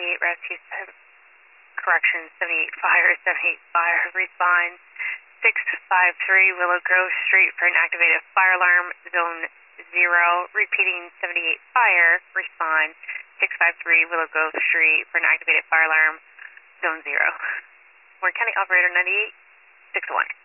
78 rescue, correction, 78 fire, respond 653 Willow Grove Street for an activated fire alarm, zone 0, repeating 78 fire, respond 653 Willow Grove Street for an activated fire alarm, zone 0. Warren County Operator 98, 6-1.